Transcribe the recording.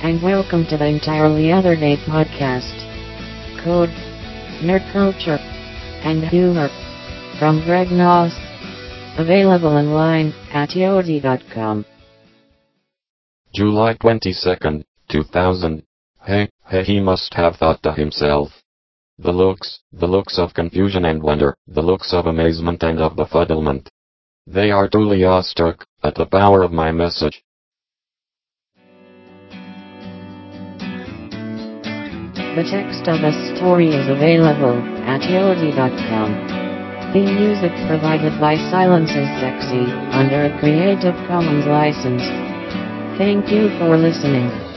and welcome to the Entirely Other Day podcast. Code, nerd culture, and humor from Greg Noss. Available online at yodi.com. July 22nd, 2000. Hey, he must have thought to himself. The looks of confusion and wonder, the looks of amazement and of befuddlement. They are truly awestruck at the power of my message. The text of the story is available at yodi.com. Theme music provided by Silence is Sexy under a Creative Commons license. Thank you for listening.